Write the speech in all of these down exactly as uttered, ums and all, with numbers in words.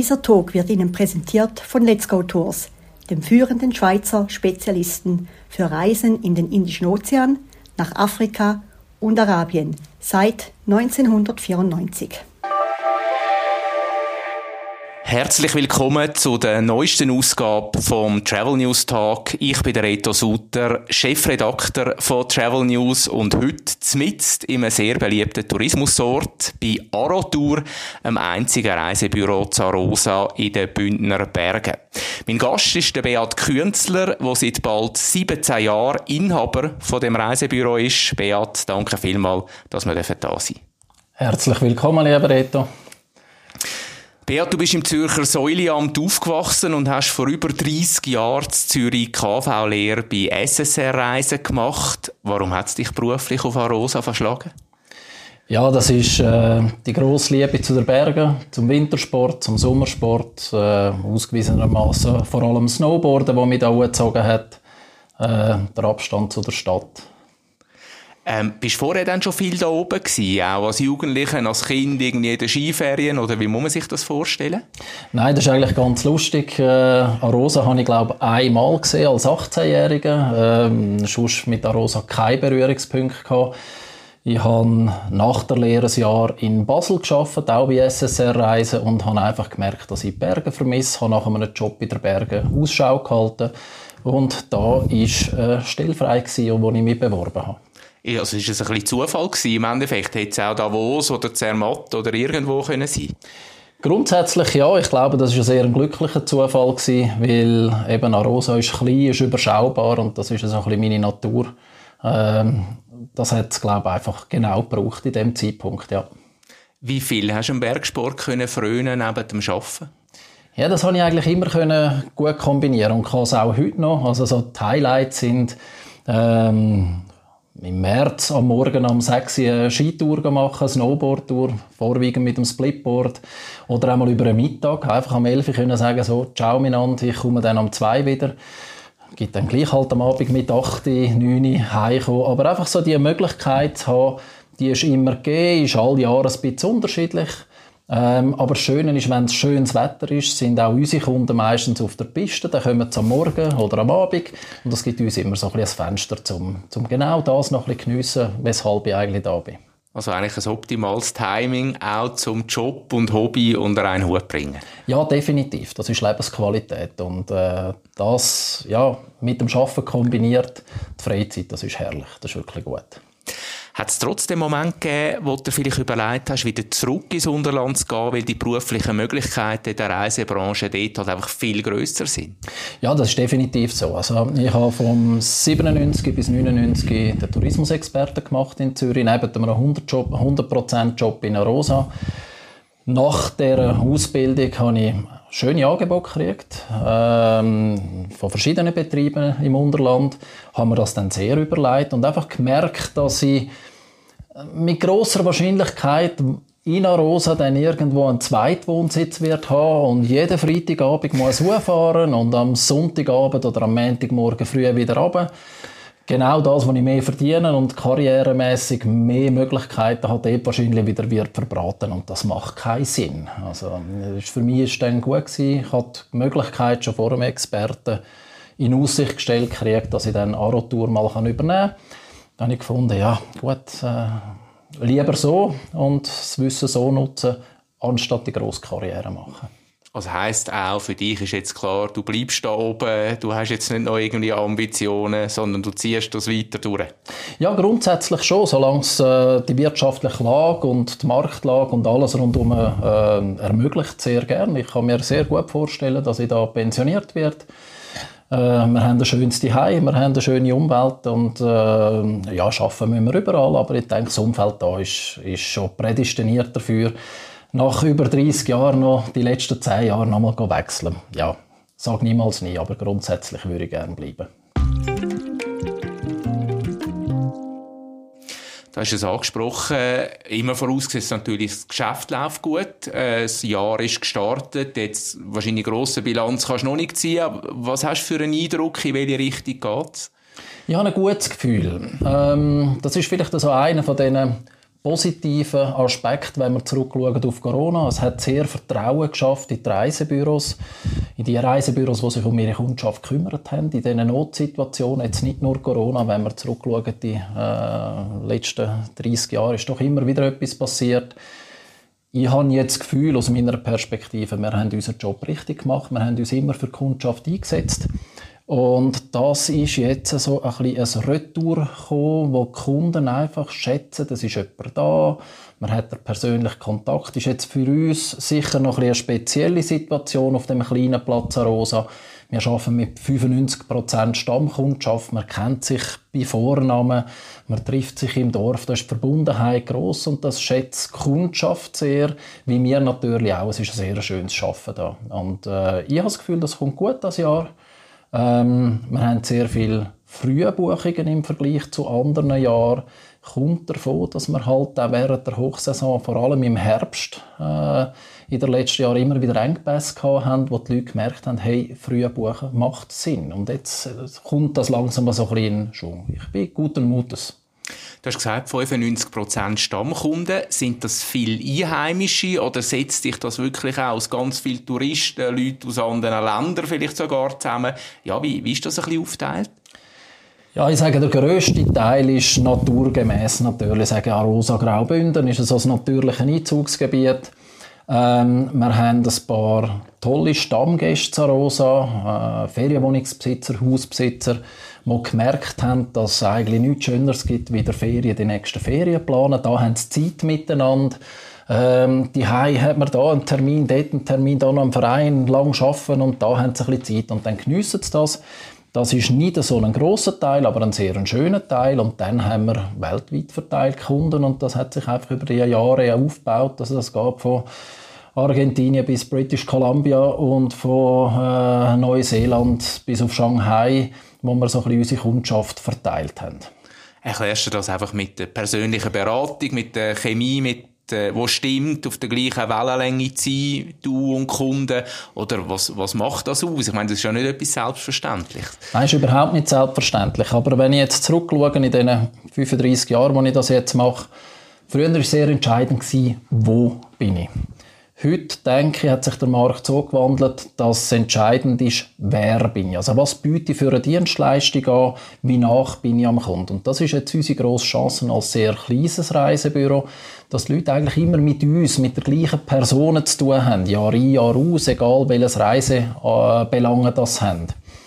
Dieser Talk wird Ihnen präsentiert von Let's Go Tours, dem führenden Schweizer Spezialisten für Reisen in den Indischen Ozean, nach Afrika und Arabien seit neunzehnhundertvierundneunzig. Herzlich willkommen zu der neuesten Ausgabe vom Travel News Tag. Ich bin der Reto Sutter, Chefredakteur von Travel News und heute mitten in einem sehr beliebten Tourismusort bei Arotour, einem einzigen Reisebüro zu Arosa in den Bündner Bergen. Mein Gast ist der Beat Künzler, der seit bald siebzehn Jahren Inhaber von dem Reisebüro ist. Beat, danke vielmals, dass wir da sein dürfen. Herzlich willkommen, lieber Reto. Beat, du bist im Zürcher Säuliamt aufgewachsen und hast vor über dreissig Jahren in Zürich K V-Lehre bei S S R-Reisen gemacht. Warum hat es dich beruflich auf Arosa verschlagen? Ja, das ist äh, die grosse Liebe zu den Bergen, zum Wintersport, zum Sommersport, äh, ausgewiesenermaßen vor allem Snowboarden, das mich da angezogen hat, äh, der Abstand zu der Stadt. Ähm, bist du vorher dann schon viel da oben gewesen, auch als Jugendlicher, als Kind, irgendwie in den Skiferien, oder wie muss man sich das vorstellen? Nein, das ist eigentlich ganz lustig. Äh, Arosa habe ich, glaube ich, einmal gesehen als achtzehnjähriger. Ähm, sonst mit Arosa keine Berührungspunkte gehabt. Ich habe nach der Lehre ein Jahr in Basel gearbeitet, auch bei S S R-Reisen, und habe einfach gemerkt, dass ich die Berge vermisse. Ich habe nach einem Job in den Bergen Ausschau gehalten. Und da war eine Stelle frei, wo ich mich beworben habe. Also ist es ein bisschen Zufall gewesen? Im Endeffekt hätte es auch Davos oder Zermatt oder irgendwo können sein? Grundsätzlich ja. Ich glaube, das war ein sehr glücklicher Zufall gewesen, weil eben Arosa ist klein, ist überschaubar und das ist so ein bisschen meine Natur. Ähm, das hat es, glaube ich, einfach genau gebraucht in diesem Zeitpunkt, ja. Wie viel hast du im Bergsport können frönen neben dem Arbeiten? Ja, das konnte ich eigentlich immer können gut kombinieren und kann es auch heute noch. Also so die Highlights sind ähm, im März am Morgen um sechs Uhr eine Skitour machen, eine Snowboardtour, vorwiegend mit dem Splitboard. Oder einmal über einen Mittag, einfach am elf Uhr können sagen, so, ciao miteinander, ich komme dann um zwei Uhr wieder. Gibt dann gleich halt am Abend mit acht, neun Uhr heimkommen. Aber einfach so die Möglichkeit zu haben, die ist immer gegeben, ist alle Jahre ein bisschen unterschiedlich. Ähm, aber das Schöne ist, wenn es schönes Wetter ist, sind auch unsere Kunden meistens auf der Piste. Dann kommen sie am Morgen oder am Abend. Und das gibt uns immer so ein, ein Fenster, um, um genau das noch ein bisschen geniessen, weshalb ich eigentlich da bin. Also eigentlich ein optimales Timing auch zum Job und Hobby unter einen Hut bringen. Ja, definitiv. Das ist Lebensqualität. Und äh, das ja, mit dem Arbeiten kombiniert, die Freizeit, das ist herrlich. Das ist wirklich gut. Hat es trotzdem Moment gegeben, wo du vielleicht überlegt hast, wieder zurück ins Unterland zu gehen, weil die beruflichen Möglichkeiten der Reisebranche dort halt einfach viel grösser sind? Ja, das ist definitiv so. Also, ich habe vom siebenundneunzig bis neunundneunzig den Tourismusexperten gemacht in Zürich, neben einem hundert Prozent Job in Arosa. Nach dieser Ausbildung habe ich schöne Angebote gekriegt, ähm, von verschiedenen Betrieben im Unterland. Haben wir das dann sehr überlegt und einfach gemerkt, dass ich mit grosser Wahrscheinlichkeit in Arosa dann irgendwo einen Zweitwohnsitz wird haben und jeden Freitagabend muss hochfahren und am Sonntagabend oder am Montagmorgen früh wieder runter. Genau das, was ich mehr verdiene und karrieremässig mehr Möglichkeiten hat, dort wahrscheinlich wieder wird verbraten. Und das macht keinen Sinn. Also, für mich war es dann gut gewesen. Ich hatte die Möglichkeit schon vor dem Experten in Aussicht gestellt gekriegt, dass ich dann Arotour mal übernehmen kann. Dann habe ich gefunden, ja, gut, äh, lieber so und das Wissen so nutzen, anstatt die grosse Karriere machen. Also heisst auch, für dich ist jetzt klar, du bleibst da oben, du hast jetzt nicht noch irgendwie Ambitionen, sondern du ziehst das weiter durch? Ja, grundsätzlich schon, solange es äh, die wirtschaftliche Lage und die Marktlage und alles rundherum äh, ermöglicht, sehr gerne. Ich kann mir sehr gut vorstellen, dass ich da pensioniert werde. Äh, wir haben ein schönes Zuhause, wir haben eine schöne Umwelt und äh, ja, arbeiten müssen wir überall, aber ich denke, das Umfeld da ist, ist schon prädestiniert dafür, nach über dreissig Jahren noch die letzten zehn Jahre noch mal wechseln. Ja, sag niemals nie, aber grundsätzlich würde ich gerne bleiben. Du hast es angesprochen, immer vorausgesetzt natürlich, das Geschäft läuft gut, das Jahr ist gestartet, jetzt wahrscheinlich eine grosse Bilanz kannst du noch nicht ziehen, aber was hast du für einen Eindruck, in welche Richtung geht es? Ich habe ein gutes Gefühl. Ähm, das ist vielleicht so einer von diesen positiven Aspekt, wenn wir zurückschauen auf Corona. Es hat sehr Vertrauen geschafft in die Reisebüros, in die Reisebüros, die sich um ihre Kundschaft gekümmert haben. In diesen Notsituationen, jetzt nicht nur Corona, wenn wir zurückschauen, die äh, letzten dreissig Jahre ist doch immer wieder etwas passiert. Ich habe jetzt das Gefühl, aus meiner Perspektive, wir haben unseren Job richtig gemacht, wir haben uns immer für die Kundschaft eingesetzt. Und das ist jetzt so ein bisschen ein Retour gekommen, wo die Kunden einfach schätzen, das ist jemand da, man hat einen persönlichen Kontakt. Das ist jetzt für uns sicher noch eine spezielle Situation auf dem kleinen Platz Arosa. Wir arbeiten mit fünfundneunzig Prozent Stammkundschaft, man kennt sich bei Vornamen, man trifft sich im Dorf, da ist die Verbundenheit gross und das schätzt die Kundschaft sehr, wie wir natürlich auch. Es ist ein sehr schönes Arbeiten da. Und äh, ich habe das Gefühl, das kommt gut das Jahr. Ähm, wir haben sehr viele frühe Buchungen im Vergleich zu anderen Jahren. Kommt davon, dass wir halt auch während der Hochsaison, vor allem im Herbst, äh, in den letzten Jahren immer wieder Engpässe gehabt haben, wo die Leute gemerkt haben, hey, frühe Buchen macht Sinn. Und jetzt äh, kommt das langsam so ein bisschen in Schwung. Ich bin guten Mutes. Du hast gesagt, fünfundneunzig Prozent Stammkunden. Sind das viele Einheimische oder setzt sich das wirklich aus ganz vielen Touristen, Leute aus anderen Ländern vielleicht sogar zusammen? Ja, wie, wie ist das ein bisschen aufgeteilt? Ja, ich sage, der grösste Teil ist naturgemäss natürlich. Ich sage, Arosa Graubünden ist so ein natürliches Einzugsgebiet. Ähm, wir haben ein paar tolle Stammgäste zu Arosa, äh, Ferienwohnungsbesitzer, Hausbesitzer, die gemerkt haben, dass es eigentlich nichts Schöneres gibt, wie der Ferien, die nächsten Ferien planen. Da haben sie Zeit miteinander. Ähm, die Hause hat man da einen Termin, dort einen Termin, da noch im Verein lang arbeiten und da haben sie ein bisschen Zeit und dann geniessen sie das. Das ist nicht so ein grosser Teil, aber ein sehr schöner Teil. Und dann haben wir weltweit verteilt Kunden und das hat sich einfach über die Jahre aufgebaut. Also das geht von Argentinien bis British Columbia und von äh, Neuseeland bis auf Shanghai, wo wir so ein bisschen unsere Kundschaft verteilt haben. Erklärst du das einfach mit der persönlichen Beratung, mit der Chemie, mit wo stimmt, auf der gleichen Wellenlänge zu sein, du und Kunden? Oder was, was macht das aus? Ich meine, das ist ja nicht etwas Selbstverständliches. Nein, ist überhaupt nicht selbstverständlich. Aber wenn ich jetzt zurückschaue in den fünfunddreissig Jahren, wo ich das jetzt mache, früher war es sehr entscheidend, wo bin ich. Heute, denke ich, hat sich der Markt so gewandelt, dass es entscheidend ist, wer bin ich. Also was biete ich für eine Dienstleistung an, wie nach bin ich am Kunden. Und das ist jetzt unsere grosse Chance als sehr kleines Reisebüro, dass die Leute eigentlich immer mit uns, mit der gleichen Person zu tun haben, Jahr ein, Jahr aus, egal welches Reisebelange das haben.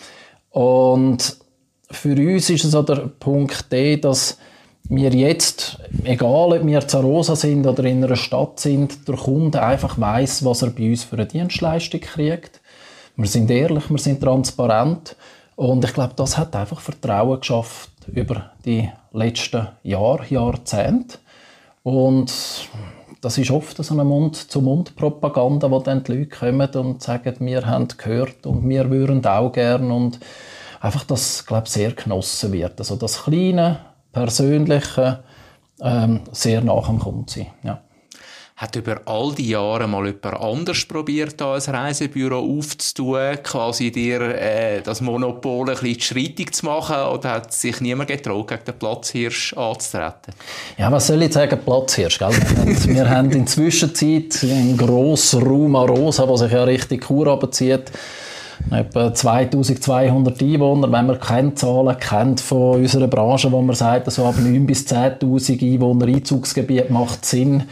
Und für uns ist es auch der Punkt der, dass wir jetzt, egal ob wir zu Arosa sind oder in einer Stadt sind, der Kunde einfach weiss, was er bei uns für eine Dienstleistung kriegt. Wir sind ehrlich, wir sind transparent und ich glaube, das hat einfach Vertrauen geschafft über die letzten Jahre, Jahrzehnte. Und das ist oft so eine Mund-zu-Mund-Propaganda, wo dann die Leute kommen und sagen, wir haben gehört und wir würden auch gerne und einfach das, glaube ich, sehr genossen wird. Also das kleine, persönliche, ähm, sehr nach am Kunden sein. Ja. Hat über all die Jahre mal jemand anders probiert, da ein Reisebüro aufzutun, quasi dir äh, das Monopol ein bisschen streitig zu machen, oder hat sich niemand getraut, gegen den Platzhirsch anzutreten? Ja, was soll ich sagen, Platzhirsch, gell? Wir haben in der Zwischenzeit einen grossen Raum Arosa, der sich ja richtig Chur runterzieht, etwa zweitausendzweihundert Einwohner, wenn man Kennzahlen kennt von unserer Branche, wo man sagt, so ab neun bis zehntausend Einwohner Einzugsgebiet macht Sinn.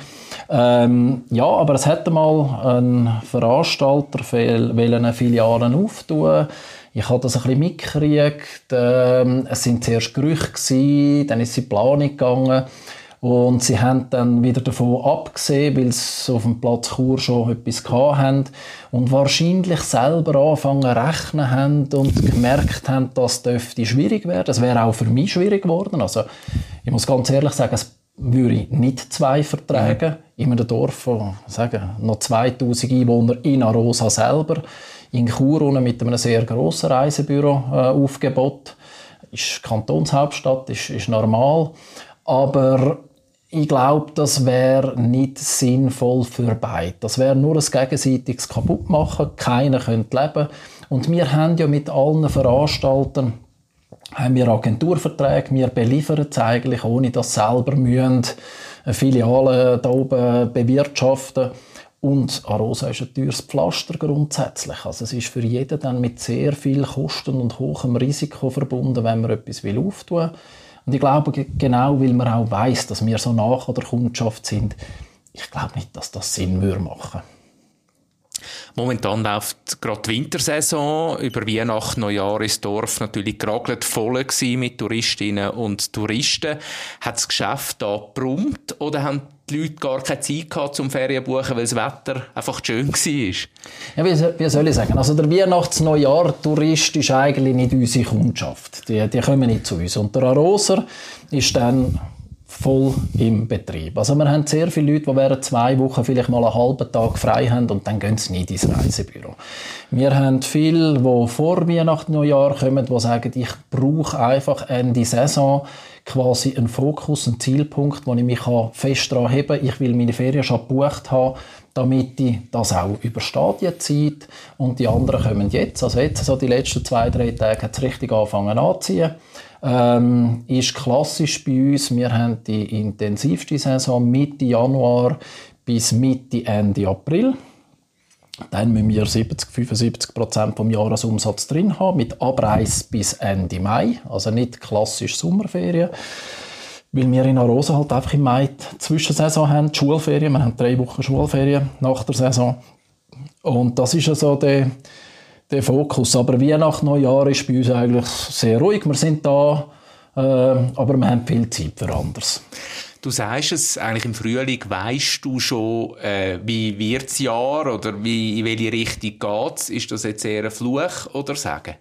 Ähm, ja, aber es hätte mal ein Veranstalter eine Filiale auftun. Ich habe das ein bisschen mitgekriegt. Ähm, es sind zuerst Gerüchte gewesen, dann ist sie in die Planung gegangen. Und sie haben dann wieder davon abgesehen, weil sie auf dem Platz Chur schon etwas hatten und wahrscheinlich selber anfangen zu rechnen haben und gemerkt haben, das dürfte schwierig werden. Es wäre auch für mich schwierig geworden. Also, ich muss ganz ehrlich sagen, es würde nicht zwei vertragen. Mhm. In einem Dorf von sagen, noch zweitausend Einwohner in Arosa selber, in Chur mit einem sehr grossen Reisebüro äh, Aufgebot. Ist Kantonshauptstadt, ist, ist normal. Aber ich glaube, das wäre nicht sinnvoll für beide. Das wäre nur ein gegenseitiges Kaputtmachen. Keiner könnte leben. Und wir haben ja mit allen Veranstaltern haben wir Agenturverträge. Wir beliefern es eigentlich, ohne dass sie selber müssen, eine Filiale da oben bewirtschaften. Und Arosa ist ein teures Pflaster grundsätzlich. Also es ist für jeden dann mit sehr viel Kosten und hohem Risiko verbunden, wenn man etwas auftun will. Und ich glaube, genau weil man auch weiss, dass wir so nah an der Kundschaft sind, ich glaube nicht, dass das Sinn würde machen. Momentan läuft gerade die Wintersaison. Über Weihnachten, Neujahr ist das Dorf natürlich geragelt voll gewesen mit Touristinnen und Touristen. Hat das Geschäft da gebrummt oder haben die Leute gar keine Zeit gehabt zum Ferienbuchen, weil das Wetter einfach schön war? Ja, wie, wie soll ich sagen? Also der Weihnachts-Neujahr-Tourist ist eigentlich nicht unsere Kundschaft. Die, die kommen nicht zu uns. Und der Aroser ist dann voll im Betrieb. Also wir haben sehr viele Leute, die während zwei Wochen vielleicht mal einen halben Tag frei haben und dann gehen sie nicht ins Reisebüro. Wir haben viele, die vor Weihnachten, Neujahr kommen, die sagen, ich brauche einfach Ende Saison quasi einen Fokus, einen Zielpunkt, wo ich mich fest daran heben kann. Ich will meine Ferien schon gebucht haben, damit ich das auch überstehe, die Zeit. Und die anderen kommen jetzt. Also jetzt, so die letzten zwei, drei Tage, hat es richtig angefangen anzuziehen. Ähm, ist klassisch bei uns. Wir haben die intensivste Saison Mitte Januar bis Mitte, Ende April. Dann müssen wir siebzig, fünfundsiebzig Prozent vom Jahresumsatz drin haben, mit Abreise bis Ende Mai. Also nicht klassisch Sommerferien. Weil wir in Arosa halt einfach im Mai die Zwischensaison haben, die Schulferien. Wir haben drei Wochen Schulferien nach der Saison. Und das ist also der, der Fokus. Aber Weihnachten, Neujahr ist bei uns eigentlich sehr ruhig. Wir sind da, äh, aber wir haben viel Zeit für anderes. Du sagst es, eigentlich im Frühling weisst du schon, äh, wie wird das Jahr oder wie, in welche Richtung geht es? Ist das jetzt eher ein Fluch oder Segen?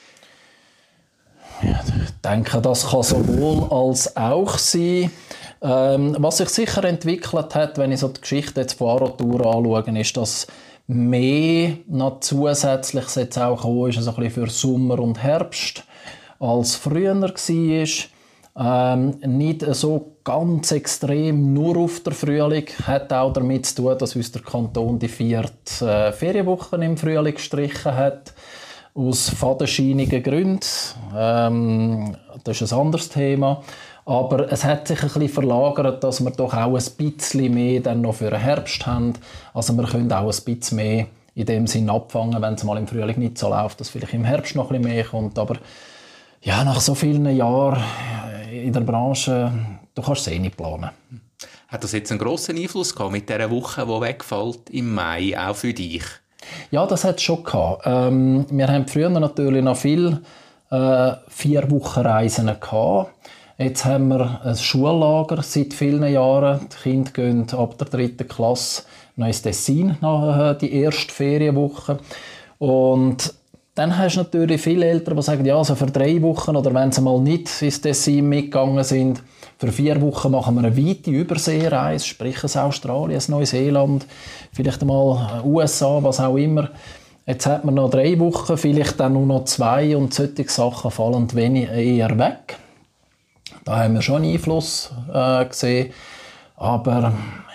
Ja, ich denke, das kann sowohl als auch sein. Ähm, was sich sicher entwickelt hat, wenn ich so die Geschichte jetzt von Arotour anschaue, ist, dass mehr noch zusätzlich jetzt auch gekommen ist, also ein bisschen für Sommer und Herbst, als früher war. Ähm, nicht so ganz extrem nur auf der Frühling. Hat auch damit zu tun, dass uns der Kanton die vierte äh, Ferienwochen im Frühling gestrichen hat. Aus fadenscheinigen Gründen. Ähm, das ist ein anderes Thema. Aber es hat sich ein bisschen verlagert, dass wir doch auch ein bisschen mehr dann noch für den Herbst haben. Also wir können auch ein bisschen mehr in dem Sinn abfangen, wenn es mal im Frühling nicht so läuft, dass vielleicht im Herbst noch ein bisschen mehr kommt. Aber ja, nach so vielen Jahren in der Branche, du kannst es eh nicht planen. Hat das jetzt einen grossen Einfluss gehabt mit dieser Woche, die wegfällt im Mai, auch für dich? Ja, das hat es schon gehabt. Ähm, wir haben früher natürlich noch viele äh, vier Wochen Reisen gehabt. Jetzt haben wir ein Schullager seit vielen Jahren. Die Kinder gehen ab der dritten Klasse noch ins Tessin, nach, äh, die erste Ferienwoche. Und dann hast du natürlich viele Eltern, die sagen, ja, also für drei Wochen oder wenn sie mal nicht ins Tessin mitgegangen sind, für vier Wochen machen wir eine weite Überseereise, sprich ein Australien, ein Neuseeland, vielleicht mal U S A, was auch immer. Jetzt hat man noch drei Wochen, vielleicht dann nur noch zwei und solche Sachen fallen wenig eher weg. Da haben wir schon einen Einfluss äh, gesehen. Aber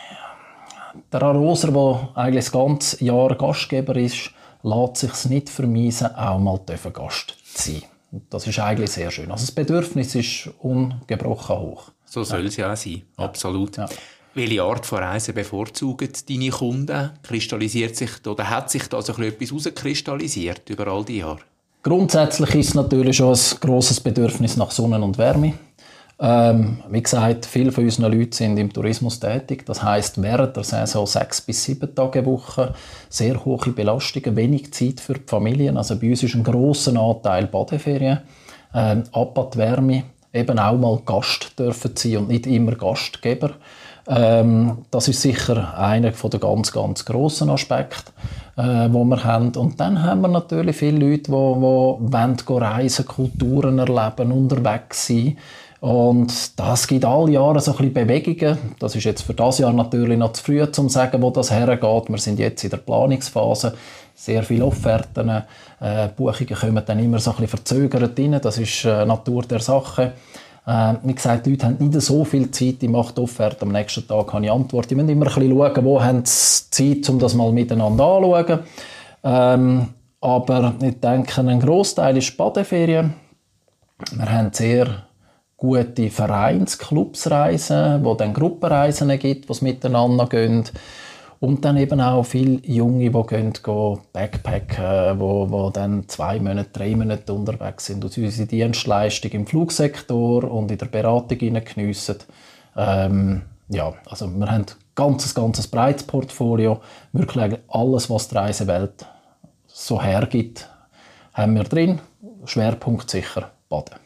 der Aroser, der eigentlich das ganze Jahr Gastgeber ist, lässt sich nicht vermeiden, auch mal Gast zu sein. Das ist eigentlich sehr schön. Also das Bedürfnis ist ungebrochen hoch. So soll es ja auch sein, absolut. Ja. Welche Art von Reisen bevorzugen deine Kunden? Kristallisiert sich oder hat sich da so etwas herauskristallisiert über all die Jahre? Grundsätzlich ist es natürlich schon ein grosses Bedürfnis nach Sonne und Wärme. Ähm, wie gesagt, viele von unseren Leuten sind im Tourismus tätig. Das heisst, während der Saison sechs bis sieben Tage Woche, sehr hohe Belastungen, wenig Zeit für die Familien. Also bei uns ist ein grosser Anteil Badeferien, ähm, ab an die Wärme, eben auch mal Gast dürfen sein und nicht immer Gastgeber. Ähm, das ist sicher einer der ganz, ganz grossen Aspekte, äh, die wir haben. Und dann haben wir natürlich viele Leute, die, die wollen reisen, Kulturen erleben, unterwegs sein. Und das gibt alle Jahre so ein bisschen Bewegungen. Das ist jetzt für das Jahr natürlich noch zu früh, um zu sagen, wo das hergeht. Wir sind jetzt in der Planungsphase. Sehr viele Offerten. Äh, Buchungen kommen dann immer so ein bisschen verzögert rein. Das ist äh, Natur der Sache. Äh, wie gesagt, die Leute haben nicht so viel Zeit. Ich mache die Offerte, am nächsten Tag habe ich Antwort. Die müssen immer ein bisschen schauen, wo haben sie Zeit, um das mal miteinander anzuschauen. Ähm, aber ich denke, ein Grossteil ist Badeferien. Wir haben sehr gute Vereinsclubsreisen, wo dann Gruppenreisen gibt, die miteinander gehen. Und dann eben auch viele Junge, die gehen, gehen Backpacken, wo, wo dann zwei Monate, drei Monate unterwegs sind und unsere Dienstleistung im Flugsektor und in der Beratung geniessen. Ähm, ja, also wir haben ein ganzes, ganzes breites Portfolio. Wirklich alles, was die Reisewelt so hergibt, haben wir drin. Schwerpunkt sicher Baden.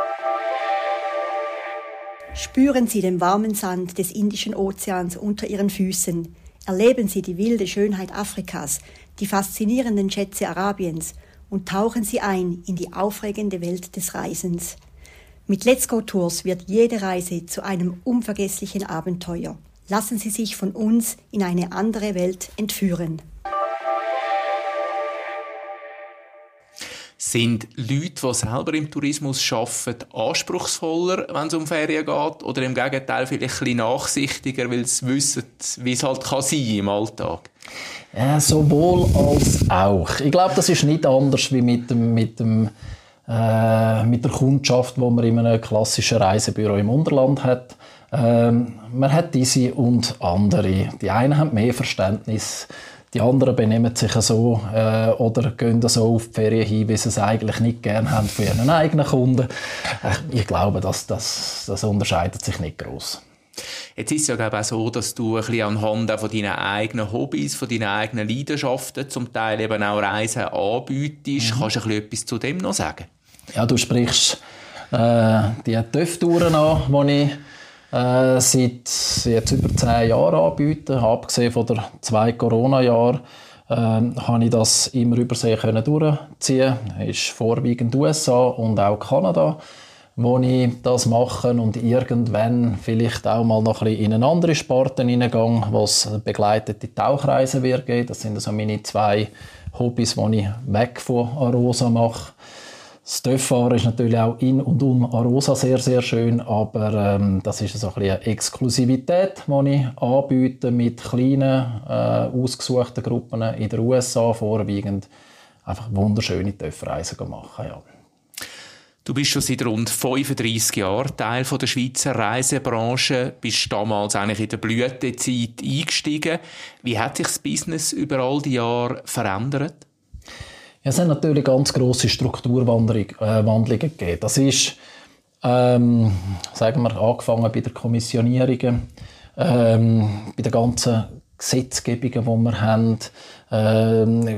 Spüren Sie den warmen Sand des Indischen Ozeans unter Ihren Füßen. Erleben Sie die wilde Schönheit Afrikas, die faszinierenden Schätze Arabiens und tauchen Sie ein in die aufregende Welt des Reisens. Mit Let's Go Tours wird jede Reise zu einem unvergesslichen Abenteuer. Lassen Sie sich von uns in eine andere Welt entführen. Sind Leute, die selber im Tourismus arbeiten, anspruchsvoller, wenn es um Ferien geht? Oder im Gegenteil vielleicht ein bisschen nachsichtiger, weil sie wissen, wie es halt kann sein im Alltag? Ja, sowohl als auch. Ich glaube, das ist nicht anders wie mit, dem, mit, dem, äh, mit der Kundschaft, die man in einem klassischen Reisebüro im Unterland hat. Ähm, man hat diese und andere. Die einen haben mehr Verständnis. Die anderen benehmen sich so äh, oder gehen so auf die Ferien hin, wie sie es eigentlich nicht gerne haben für ihren eigenen Kunden. Ich glaube, das, das, das unterscheidet sich nicht gross. Jetzt ist es ja glaube ich, auch so, dass du ein bisschen anhand von deinen eigenen Hobbys, von deinen eigenen Leidenschaften, zum Teil eben auch Reisen anbietest. Mhm. Kannst du ein bisschen etwas zu dem noch sagen? Ja, du sprichst äh, die T Ö F-Touren an, die ich Äh, seit jetzt über zehn Jahren anbieten. Abgesehen von den zwei Corona-Jahren äh, habe ich das immer übersee können durchziehen. Es ist vorwiegend U S A und auch Kanada, wo ich das mache und irgendwann vielleicht auch mal noch ein bisschen in eine andere Sparte hineingehe, was begleitete Tauchreisen wird geben. Das sind also meine zwei Hobbys, die ich weg von Arosa mache. Das T Ö F-Fahren ist natürlich auch in und um Arosa sehr, sehr schön, aber ähm, das ist so ein bisschen eine Exklusivität, die ich anbiete mit kleinen, äh, ausgesuchten Gruppen in den U S A vorwiegend. Einfach wunderschöne T Ö F-Reisen machen, ja. Du bist schon seit rund fünfunddreissig Jahren Teil der Schweizer Reisebranche, bist damals eigentlich in der Blütezeit eingestiegen. Wie hat sich das Business über all die Jahre verändert? Ja, es hat natürlich ganz grosse Strukturwandlungen äh, gegeben. Das ist, ähm, sagen wir, angefangen bei der Kommissionierung, ähm, bei den ganzen Gesetzgebungen, die wir haben, ähm,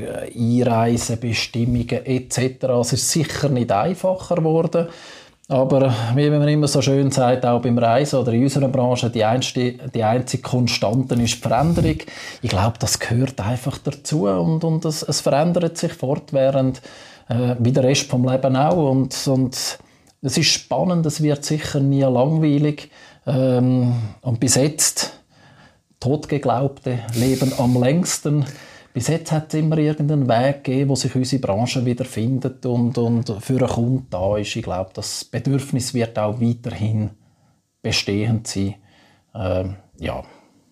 Einreisebestimmungen et cetera. Es ist sicher nicht einfacher geworden. Aber wie man immer so schön sagt, auch beim Reisen oder in unserer Branche, die einzige, die einzige Konstante ist die Veränderung. Ich glaube, das gehört einfach dazu und, und es, es verändert sich fortwährend, äh, wie der Rest vom Leben auch. Und, und es ist spannend, es wird sicher nie langweilig. Ähm, und bis jetzt, Totgeglaubte leben am längsten. Bis jetzt hat es immer irgendeinen Weg gegeben, wo sich unsere Branche wieder findet und, und für einen Kunden da ist. Ich glaube, das Bedürfnis wird auch weiterhin bestehend sein. Ähm, ja.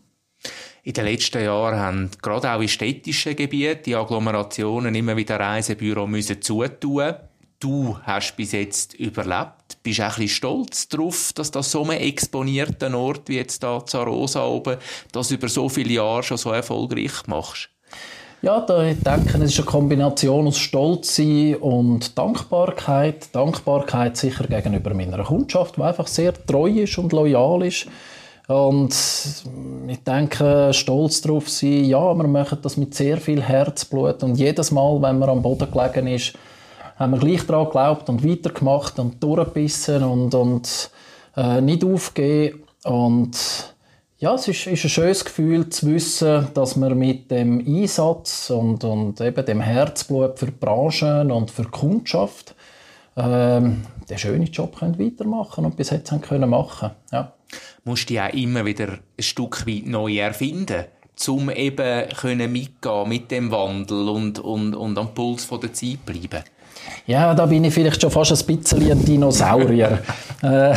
In den letzten Jahren haben gerade auch in städtischen Gebieten die Agglomerationen immer wieder Reisebüros müssen zutun. Du hast bis jetzt überlebt. Bist du auch ein bisschen stolz darauf, dass das so einen exponierten Ort wie jetzt da Arosa oben, das über so viele Jahre schon so erfolgreich machst? Ja, da, ich denke, es ist eine Kombination aus Stolz und Dankbarkeit. Dankbarkeit sicher gegenüber meiner Kundschaft, die einfach sehr treu ist und loyal ist. Und ich denke, stolz darauf sein, ja, wir machen das mit sehr viel Herzblut. Und jedes Mal, wenn man am Boden gelegen ist, haben wir gleich daran geglaubt und weitergemacht und durchgebissen und, und äh, nicht aufgegeben. Und ja, es ist, ist ein schönes Gefühl zu wissen, dass wir mit dem Einsatz und, und eben dem Herzblut für die Branche und für die Kundschaft ähm, den schönen Job können weitermachen und bis jetzt haben können machen. Ja. Musst du dich auch immer wieder ein Stück weit neu erfinden, um eben können mitgehen mit dem Wandel und, und, und am Puls von der Zeit bleiben? Ja, da bin ich vielleicht schon fast ein bisschen ein Dinosaurier. äh,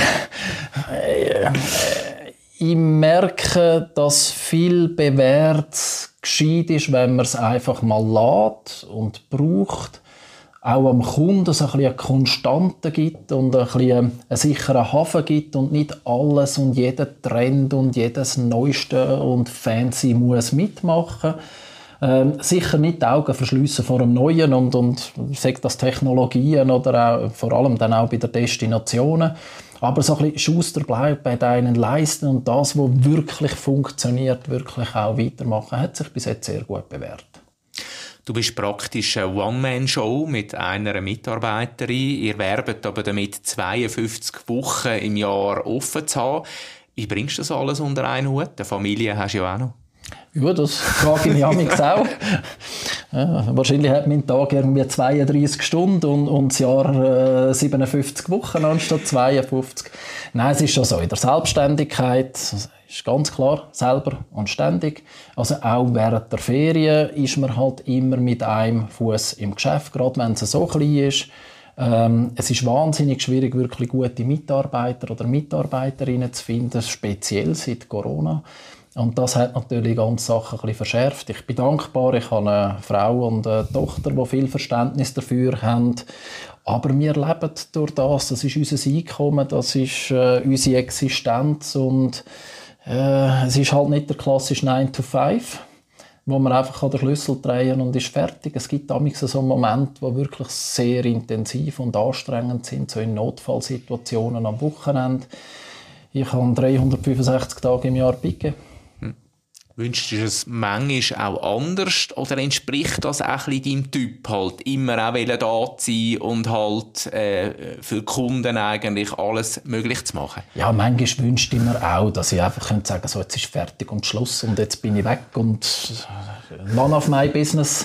äh, Ich merke, dass viel bewährt gescheit ist, wenn man es einfach mal lässt und braucht. auch am Kunden so ein bisschen eine Konstante gibt und ein bisschen einen sicheren Hafen gibt und nicht alles und jeder Trend und jedes Neueste und Fancy muss mitmachen. Ähm, sicher nicht die Augen verschliessen vor dem Neuen und, und sagt das Technologien oder auch, vor allem dann auch bei den Destinationen. Aber so ein bisschen Schuster bleibt bei deinen Leisten und das, was wirklich funktioniert, wirklich auch weitermachen, hat sich bis jetzt sehr gut bewährt. Du bist praktisch eine One-Man-Show mit einer Mitarbeiterin. Ihr werbt aber damit, zweiundfünfzig Wochen im Jahr offen zu haben. Wie bringst du das alles unter einen Hut? Eine Familie hast du ja auch noch. Ja, das frage ich mich auch. Ja, wahrscheinlich hat mein Tag irgendwie zweiunddreissig Stunden und, und das Jahr äh, siebenundfünfzig Wochen anstatt zweiundfünfzig. Nein, es ist schon so. In der Selbstständigkeit ist ganz klar selber und ständig. Also auch während der Ferien ist man halt immer mit einem Fuß im Geschäft, gerade wenn es so klein ist. Ähm, es ist wahnsinnig schwierig, wirklich gute Mitarbeiter oder Mitarbeiterinnen zu finden, speziell seit Corona. Und das hat natürlich die ganze Sache ein bisschen verschärft. Ich bin dankbar, ich habe eine Frau und eine Tochter, die viel Verständnis dafür haben. Aber wir leben durch das, das ist unser Einkommen, das ist äh, unsere Existenz und äh, es ist halt nicht der klassische nine to five, wo man einfach den Schlüssel drehen kann und ist fertig. Es gibt damals so Momente, die wirklich sehr intensiv und anstrengend sind, so in Notfallsituationen am Wochenende. Ich habe dreihundertfünfundsechzig Tage im Jahr Picke. Wünschst du dir es manchmal auch anders oder entspricht das auch ein bisschen deinem Typ, halt immer auch da zu sein und halt äh, für Kunden eigentlich alles möglich zu machen? Ja, manchmal wünschte ich mir auch, dass ich einfach könnte sagen, so, jetzt ist fertig und Schluss und jetzt bin ich weg und none of my business.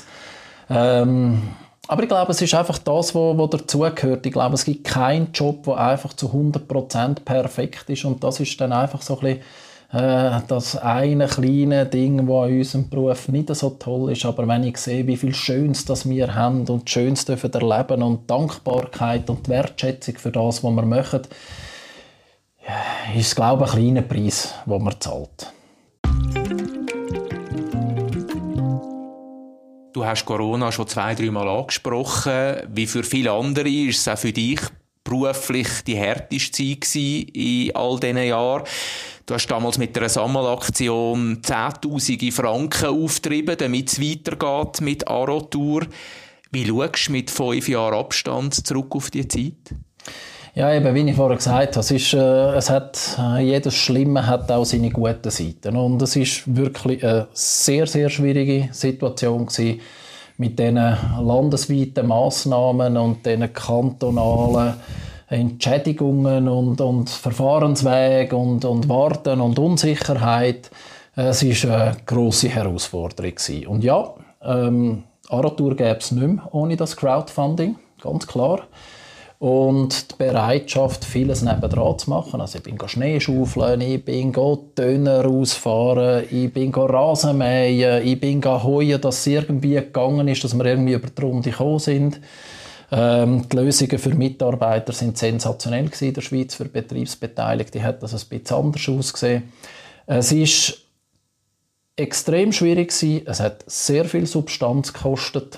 Ähm, aber ich glaube, es ist einfach das, was, was dazugehört. Ich glaube, es gibt keinen Job, der einfach zu hundert Prozent perfekt ist und das ist dann einfach so ein bisschen das eine kleine Ding, das an unserem Beruf nicht so toll ist, aber wenn ich sehe, wie viel Schönes das wir haben und Schönes dürfen erleben und Dankbarkeit und die Wertschätzung für das, was wir machen, ist es, glaube ich, ein kleiner Preis, den man zahlt. Du hast Corona schon zwei, drei Mal angesprochen. Wie für viele andere ist es auch für dich beruflich die härteste Zeit gewesen in all diesen Jahren. Du hast damals mit einer Sammelaktion zehntausende Franken aufgetrieben, damit es weitergeht mit Arotour. Wie schaust du mit fünf Jahren Abstand zurück auf diese Zeit? Ja, eben, wie ich vorher gesagt habe, es, ist, äh, es hat, äh, jedes Schlimme hat auch seine guten Seiten. Und es war wirklich eine sehr, sehr schwierige Situation gewesen, mit diesen landesweiten Massnahmen und diesen kantonalen Entschädigungen und, und Verfahrenswege und, und Warten und Unsicherheit. Es war eine grosse Herausforderung gewesen. Und ja, ähm, Arotour gäbe es nicht mehr ohne das Crowdfunding, ganz klar. Und die Bereitschaft, vieles nebendran zu machen. Also ich bin Schneeschaufeln, ich bin Döner ausfahren, ich bin Rasen mähen, ich bin heuen, dass es irgendwie gegangen ist, dass wir irgendwie über die Runde gekommen sind. Ähm, die Lösungen für Mitarbeiter sind sensationell gewesen in der Schweiz. Für Betriebsbeteiligte hat das ein bisschen anders ausgesehen. Es ist extrem schwierig gewesen. Es hat sehr viel Substanz gekostet.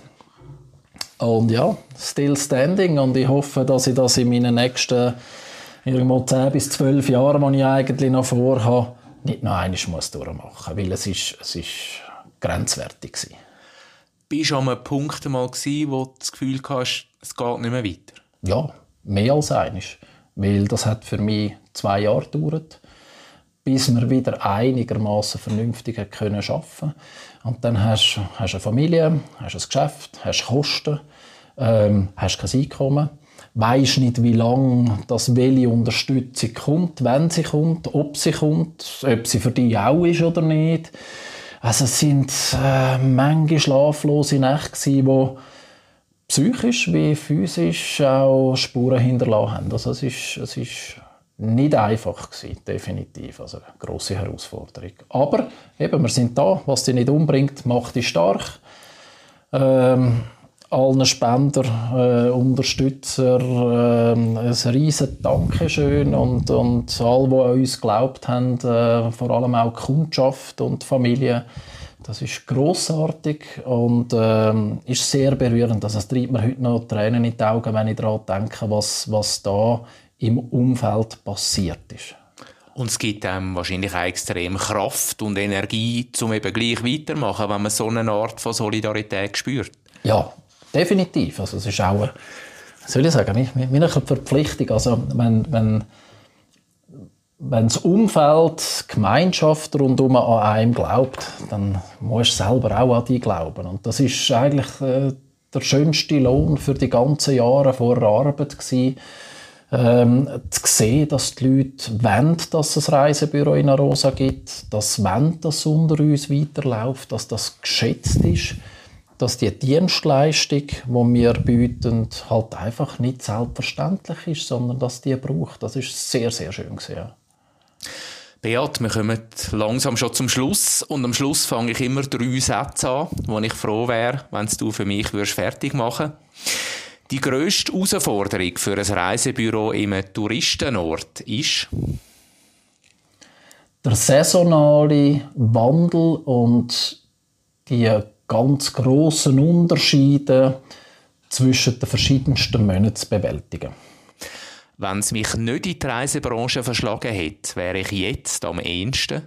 Und ja, still standing. Und ich hoffe, dass ich das in meinen nächsten irgendwo zehn bis zwölf Jahren, die ich eigentlich noch vorhabe, nicht noch einmal muss durchmachen, weil es ist, es ist grenzwertig gewesen. Bist du an einem Punkt mal gewesen, wo du das Gefühl hast, es geht nicht mehr weiter? Ja, mehr als einmal. Weil das hat für mich zwei Jahre gedauert, bis wir wieder einigermaßen vernünftig arbeiten können. Und dann hast du eine Familie, hast ein Geschäft, hast Kosten, ähm, hast kein Einkommen. Weisst nicht, wie lange das welche Unterstützung kommt, wenn sie kommt, ob sie kommt, ob sie für dich auch ist oder nicht. Also es sind äh, manche schlaflose Nächte, die psychisch wie physisch auch Spuren hinterlassen haben. Also es ist, es ist nicht einfach gewesen, definitiv. Also eine grosse Herausforderung. Aber eben, wir sind da. Was dich nicht umbringt, macht dich stark. Ähm, allen Spender, äh, Unterstützer, äh, ein riesen Dankeschön und, und alle, die an uns geglaubt haben, äh, vor allem auch die Kundschaft und die Familie, Das ist grossartig und ähm, ist sehr berührend. Also es treibt mir heute noch Tränen in die Augen, wenn ich daran denke, was, was da im Umfeld passiert ist. Und es gibt einem wahrscheinlich auch extrem Kraft und Energie, um eben gleich weitermachen, wenn man so eine Art von Solidarität spürt. Ja, definitiv. Also es ist auch, eine, soll ich sagen, eine Verpflichtung. Also wenn, wenn, wenn das Umfeld, die Gemeinschaft rundum an einem glaubt, dann musst du selber auch an dich glauben. Und das ist eigentlich äh, der schönste Lohn für die ganzen Jahre vor der Arbeit gewesen. Ähm, zu sehen, dass die Leute wollen, dass es ein Reisebüro in Arosa gibt, dass wollen, dass es unter uns weiterläuft, dass das geschätzt ist, dass die Dienstleistung, die wir bieten, halt einfach nicht selbstverständlich ist, sondern dass die braucht. Das ist sehr, sehr schön gewesen. Beat, wir kommen langsam schon zum Schluss und am Schluss fange ich immer drei Sätze an, wo ich froh wäre, wenn du für mich fertig machen würdest. Die grösste Herausforderung für ein Reisebüro im Touristenort ist? Der saisonale Wandel und die ganz grossen Unterschiede zwischen den verschiedensten Monaten zu bewältigen. Wenn es mich nicht in die Reisebranche verschlagen hätte, wäre ich jetzt am ehesten?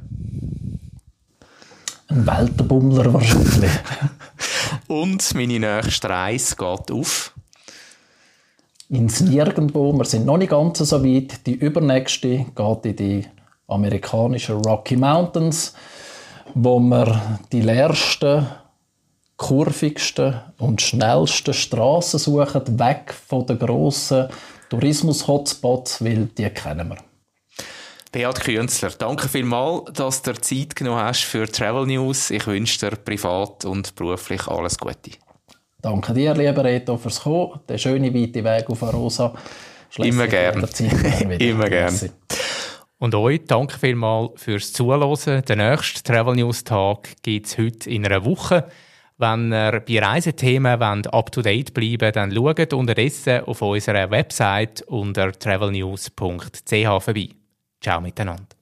Ein Weltenbummler wahrscheinlich. Und meine nächste Reise geht auf? Ins Nirgendwo. Wir sind noch nicht ganz so weit. Die übernächste geht in die amerikanischen Rocky Mountains, wo wir die leersten, kurvigsten und schnellsten Strassen suchen, weg von den grossen Tourismus-Hotspots, weil die kennen wir. Beat Künzler, danke vielmals, dass du dir Zeit genommen hast für Travel News. Ich wünsche dir privat und beruflich alles Gute. Danke dir, lieber Reto, fürs Kommen. Der schöne, weite Weg auf Arosa. Immer gerne. Immer gerne. Und euch danke vielmals fürs Zuhören. Den nächsten Travel News Tag gibt es heute in einer Woche. Wenn ihr bei Reisethemen up to date bleiben, dann schaut unterdessen auf unserer Website unter travelnews punkt c h vorbei. Ciao miteinander.